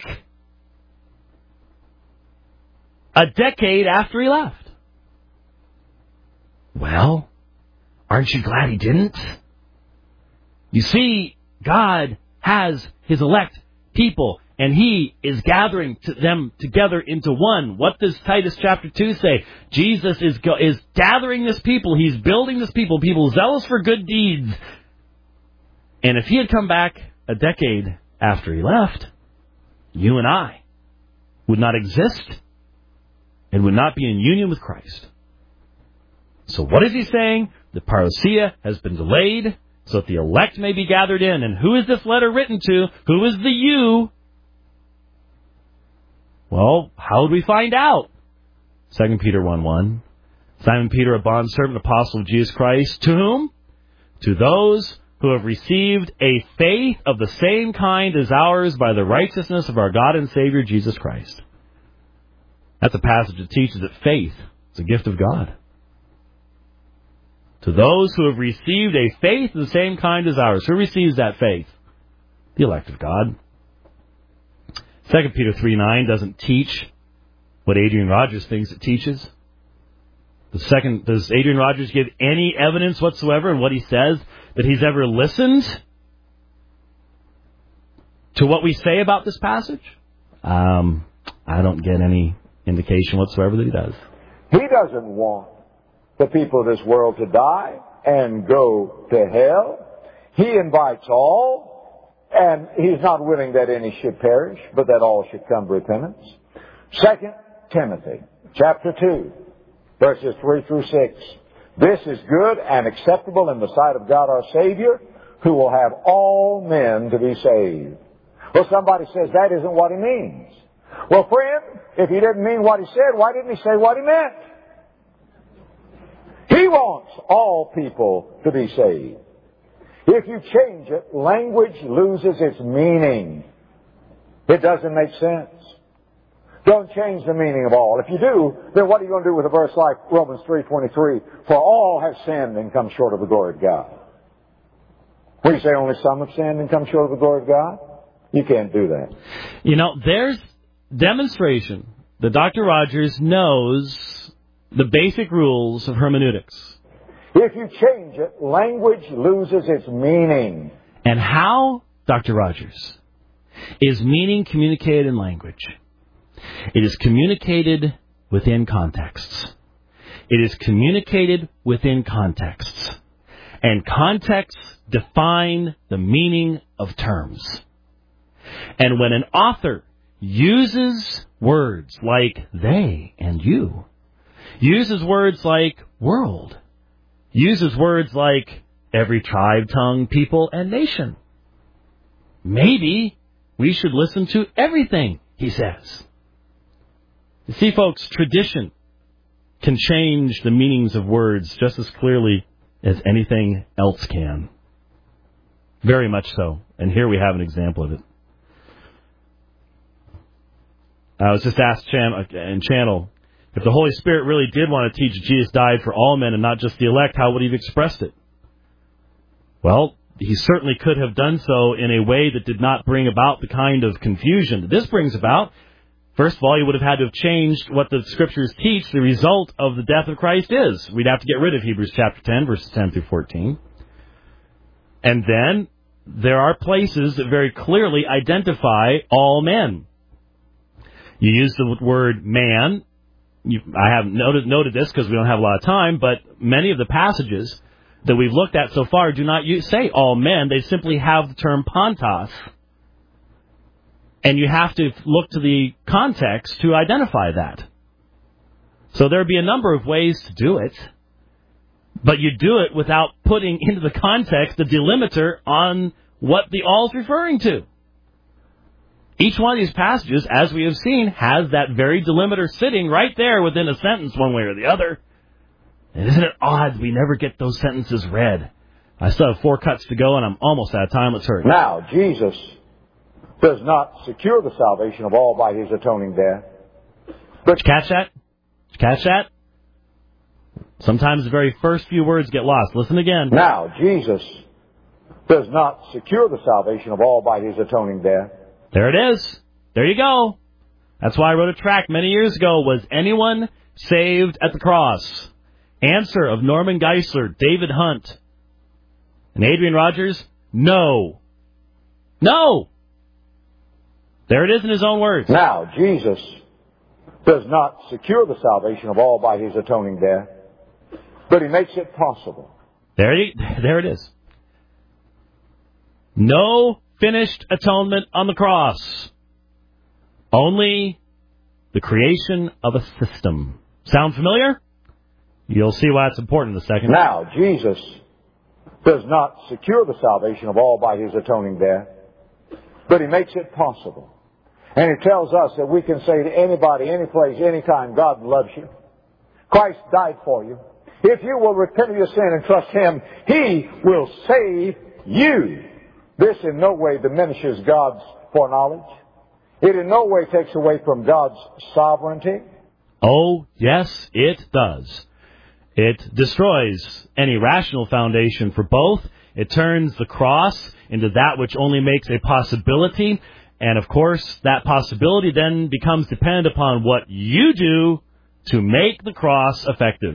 a decade after He left? Well, aren't you glad He didn't? You see, God has His elect people, and He is gathering to them together into one. What does Titus chapter two say? Jesus is go- is gathering this people. He's building this people, people zealous for good deeds. And if He had come back a decade after He left, you and I would not exist and would not be in union with Christ. So what is He saying? The parousia has been delayed so that the elect may be gathered in. And who is this letter written to? Who is the you? Well, how would we find out? Second Peter one one. Simon Peter, a bondservant, apostle of Jesus Christ. To whom? To those who have received a faith of the same kind as ours by the righteousness of our God and Savior Jesus Christ. That's a passage that teaches that faith is a gift of God. To those who have received a faith of the same kind as ours. Who receives that faith? The elect of God. Second Peter three nine doesn't teach what Adrian Rogers thinks it teaches. The second, does Adrian Rogers give any evidence whatsoever in what he says that he's ever listened to what we say about this passage? Um, I don't get any indication whatsoever that he does. He doesn't want the people of this world to die and go to hell. He invites all, and he's not willing that any should perish, but that all should come to repentance. Second Timothy, chapter two, verses three through six. This is good and acceptable in the sight of God our Savior, who will have all men to be saved. Well, somebody says that isn't what he means. Well, friend, if he didn't mean what he said, why didn't he say what he meant? He wants all people to be saved. If you change it, language loses its meaning. It doesn't make sense. Don't change the meaning of all. If you do, then what are you going to do with a verse like Romans three twenty-three? For all have sinned and come short of the glory of God. When you say only some have sinned and come short of the glory of God, you can't do that. You know, there's demonstration that Doctor Rogers knows the basic rules of hermeneutics. If you change it, language loses its meaning. And how, Doctor Rogers, is meaning communicated in language? It is communicated within contexts. It is communicated within contexts. And contexts define the meaning of terms. And when an author uses words like they and you, uses words like world, uses words like every tribe, tongue, people, and nation, maybe we should listen to everything he says. You see, folks, tradition can change the meanings of words just as clearly as anything else can. Very much so. And here we have an example of it. I was just asked in Channel, if the Holy Spirit really did want to teach Jesus died for all men and not just the elect, how would he have expressed it? Well, he certainly could have done so in a way that did not bring about the kind of confusion that this brings about. First of all, he would have had to have changed what the Scriptures teach the result of the death of Christ is. We'd have to get rid of Hebrews chapter ten, verses ten through fourteen. And then there are places that very clearly identify all men. You use the word man. You, I haven't noted, noted this because we don't have a lot of time, but many of the passages that we've looked at so far do not use, say all men. They simply have the term pantos. And you have to look to the context to identify that. So there would be a number of ways to do it, but you do it without putting into the context the delimiter on what the all is referring to. Each one of these passages, as we have seen, has that very delimiter sitting right there within a sentence one way or the other. And isn't it odd we never get those sentences read? I still have four cuts to go and I'm almost out of time. Let's hurry. Now, Jesus does not secure the salvation of all by his atoning death. But did you catch that? Did you catch that? Sometimes the very first few words get lost. Listen again. Now, Jesus does not secure the salvation of all by his atoning death. There it is. There you go. That's why I wrote a tract many years ago. Was anyone saved at the cross? Answer of Norman Geisler, David Hunt, and Adrian Rogers, no. No. There it is in his own words. Now, Jesus does not secure the salvation of all by his atoning death, but he makes it possible. There, he, there it is. No finished atonement on the cross. Only the creation of a system. Sound familiar? You'll see why it's important in a second. Now, Jesus does not secure the salvation of all by his atoning death, but he makes it possible. And he tells us that we can say to anybody, any place, anytime, God loves you. Christ died for you. If you will repent of your sin and trust him, he will save you. This in no way diminishes God's foreknowledge. It in no way takes away from God's sovereignty. Oh, yes, it does. It destroys any rational foundation for both. It turns the cross into that which only makes a possibility. And, of course, that possibility then becomes dependent upon what you do to make the cross effective.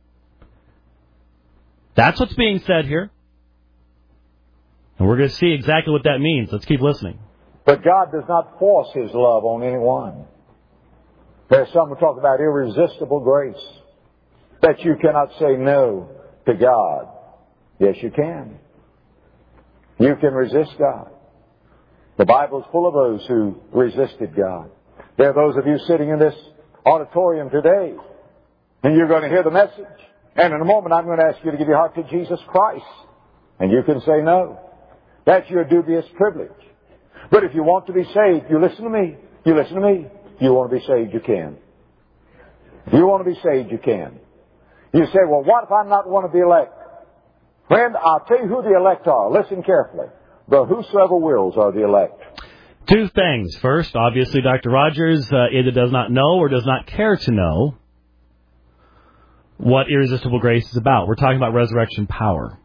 That's what's being said here. And we're going to see exactly what that means. Let's keep listening. But God does not force His love on anyone. There's some who talk about irresistible grace, that you cannot say no to God. Yes, you can. You can resist God. The Bible's full of those who resisted God. There are those of you sitting in this auditorium today, and you're going to hear the message. And in a moment, I'm going to ask you to give your heart to Jesus Christ. And you can say no. That's your dubious privilege. But if you want to be saved, you listen to me. You listen to me. You want to be saved, you can. If you want to be saved, you can. You say, well, what if I'm not one of the elect? Friend, I'll tell you who the elect are. Listen carefully. The whosoever wills are the elect. Two things. First, obviously, Doctor Rogers uh, either does not know or does not care to know what irresistible grace is about. We're talking about resurrection power.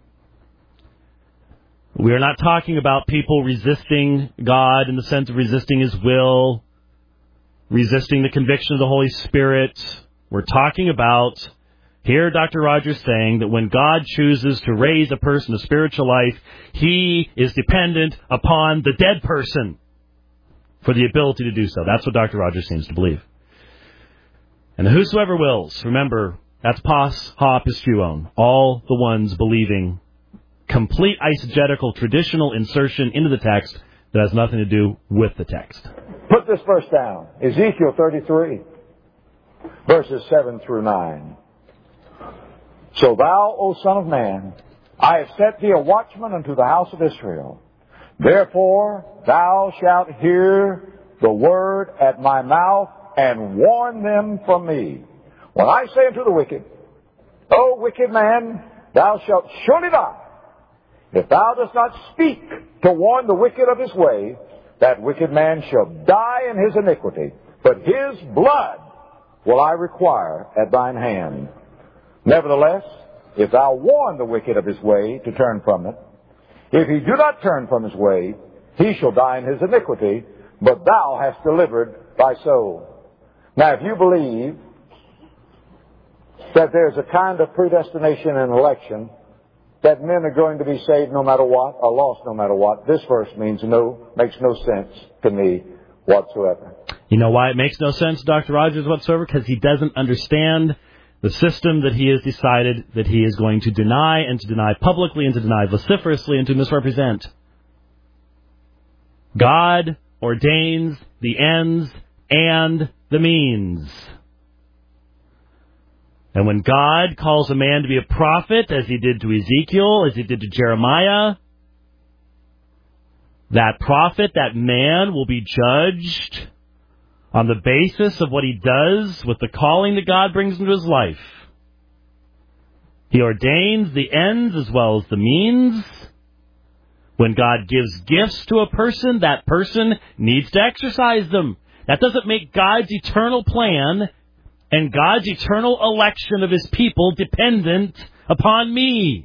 We are not talking about people resisting God in the sense of resisting His will, resisting the conviction of the Holy Spirit. We're talking about, here Doctor Rogers saying that when God chooses to raise a person to spiritual life, He is dependent upon the dead person for the ability to do so. That's what Doctor Rogers seems to believe. And whosoever wills, remember, that's pos, ha, pistuon, all the ones believing. Complete eisegetical traditional insertion into the text that has nothing to do with the text. Put this verse down. Ezekiel thirty-three, verses seven through nine. So thou, O son of man, I have set thee a watchman unto the house of Israel. Therefore thou shalt hear the word at my mouth and warn them from me. When I say unto the wicked, O wicked man, thou shalt surely die, if thou dost not speak to warn the wicked of his way, that wicked man shall die in his iniquity, but his blood will I require at thine hand. Nevertheless, if thou warn the wicked of his way to turn from it, if he do not turn from his way, he shall die in his iniquity, but thou hast delivered thy soul. Now, if you believe that there's a kind of predestination and election, that men are going to be saved no matter what, or lost no matter what, this verse means no, makes no sense to me whatsoever. You know why it makes no sense, Doctor Rogers, whatsoever? Because he doesn't understand the system that he has decided that he is going to deny, and to deny publicly, and to deny vociferously, and to misrepresent. God ordains the ends and the means. And when God calls a man to be a prophet, as He did to Ezekiel, as He did to Jeremiah, that prophet, that man, will be judged on the basis of what he does with the calling that God brings into his life. He ordains the ends as well as the means. When God gives gifts to a person, that person needs to exercise them. That doesn't make God's eternal plan and God's eternal election of His people dependent upon me.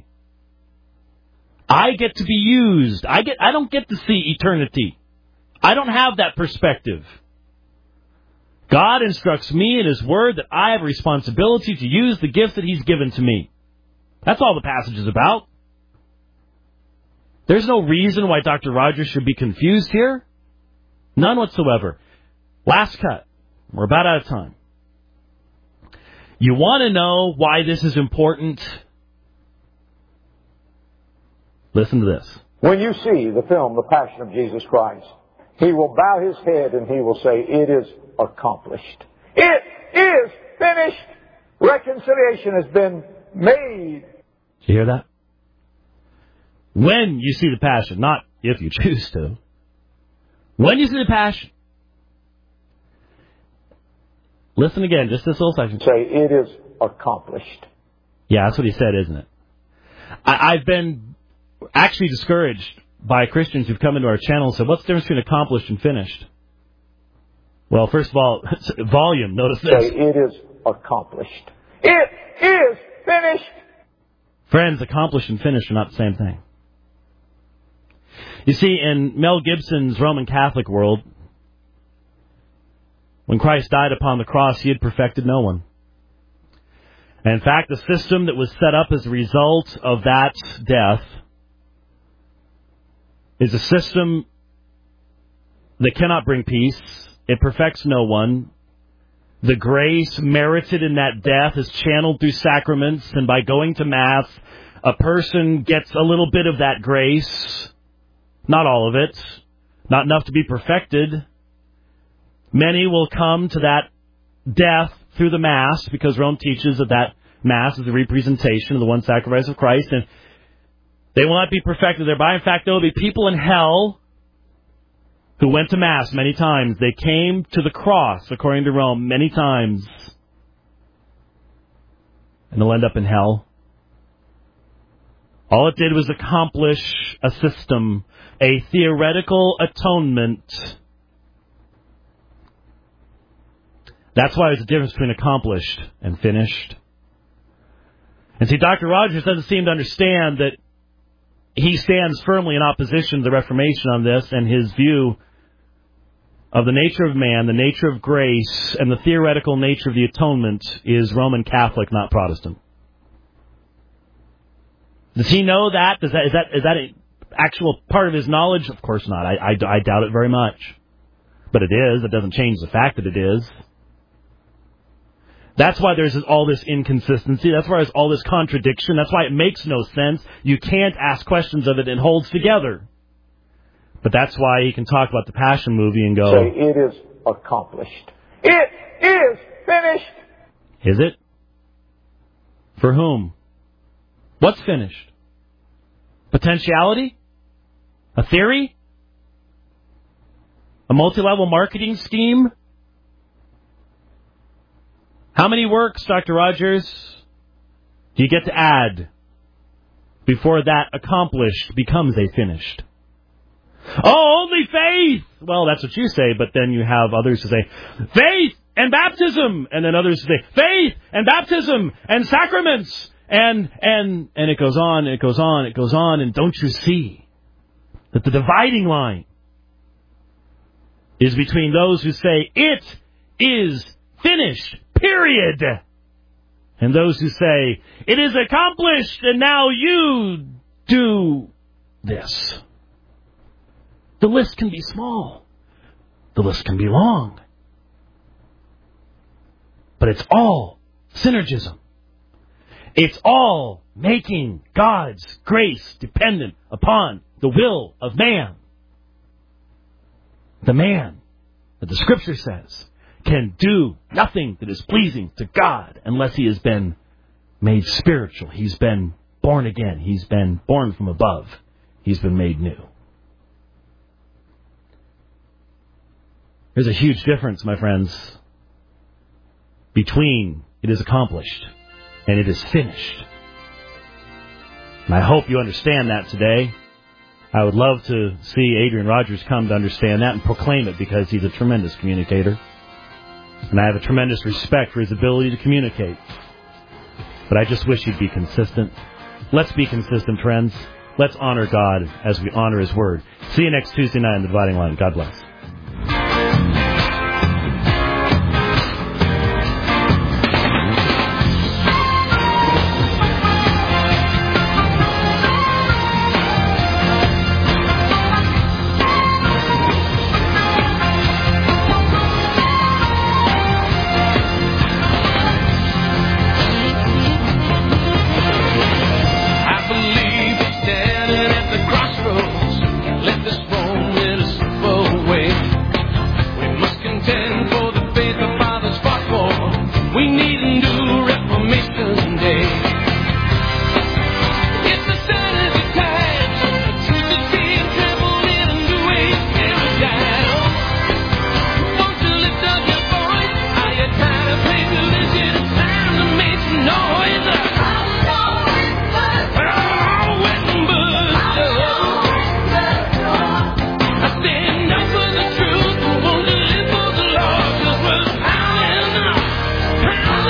I get to be used. I get. I don't get to see eternity. I don't have that perspective. God instructs me in His Word that I have a responsibility to use the gifts that He's given to me. That's all the passage is about. There's no reason why Doctor Rogers should be confused here. None whatsoever. Last cut. We're about out of time. You want to know why this is important? Listen to this. When you see the film, The Passion of Jesus Christ, He will bow His head and He will say, it is accomplished. It is finished. Reconciliation has been made. Did you hear that? When you see the Passion, not if you choose to. When you see the Passion. Listen again, just this little section. Say, it is accomplished. Yeah, that's what he said, isn't it? I, I've been actually discouraged by Christians who've come into our channel and said, what's the difference between accomplished and finished? Well, first of all, volume, notice this. Say, it is accomplished. It is finished. Friends, accomplished and finished are not the same thing. You see, in Mel Gibson's Roman Catholic world, when Christ died upon the cross, he had perfected no one. And in fact, the system that was set up as a result of that death is a system that cannot bring peace. It perfects no one. The grace merited in that death is channeled through sacraments, and by going to Mass, a person gets a little bit of that grace. Not all of it. Not enough to be perfected. Many will come to that death through the Mass, because Rome teaches that that Mass is a representation of the one sacrifice of Christ, and they will not be perfected thereby. In fact, there will be people in hell who went to Mass many times. They came to the cross, according to Rome, many times, and they'll end up in hell. All it did was accomplish a system, a theoretical atonement. That's why there's a difference between accomplished and finished. And see, Doctor Rogers doesn't seem to understand that he stands firmly in opposition to the Reformation on this, and his view of the nature of man, the nature of grace, and the theoretical nature of the atonement is Roman Catholic, not Protestant. Does he know that? Does that is that is that an actual part of his knowledge? Of course not. I, I, I doubt it very much. But it is. It doesn't change the fact that it is. That's why there's all this inconsistency. That's why there's all this contradiction. That's why it makes no sense. You can't ask questions of it and it holds together. But that's why he can talk about the Passion movie and go, say, it is accomplished. It is finished. Is it? For whom? What's finished? Potentiality? A theory? A multi-level marketing scheme? How many works, Doctor Rogers, do you get to add before that accomplished becomes a finished? Oh, only faith! Well, that's what you say, but then you have others who say, faith and baptism! And then others who say, faith and baptism and sacraments! And, and, and it goes on, it goes on, it goes on, and don't you see that the dividing line is between those who say, it is finished, period. And those who say, it is accomplished, and now you do this. The list can be small. The list can be long. But it's all synergism. It's all making God's grace dependent upon the will of man. The man, that the Scripture says, can do nothing that is pleasing to God unless he has been made spiritual. He's been born again. He's been born from above. He's been made new. There's a huge difference, my friends, between it is accomplished and it is finished. And I hope you understand that today. I would love to see Adrian Rogers come to understand that and proclaim it, because he's a tremendous communicator. And I have a tremendous respect for his ability to communicate. But I just wish he'd be consistent. Let's be consistent, friends. Let's honor God as we honor His Word. See you next Tuesday night on The Dividing Line. God bless.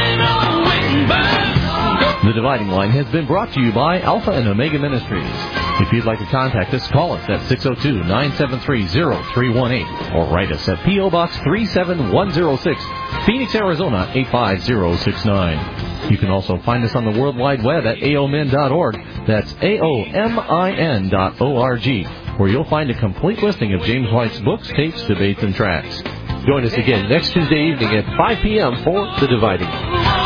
The Dividing Line has been brought to you by Alpha and Omega Ministries. If you'd like to contact us, call us at six oh two, nine seven three, oh three one eight or write us at P O. Box three seven one oh six, Phoenix, Arizona eight five zero six nine. You can also find us on the World Wide Web at A O M I N dot org. That's A O M I N dot O R G, where you'll find a complete listing of James White's books, tapes, debates, and tracts. Join us again next Tuesday evening at five p.m. for The Dividing Line.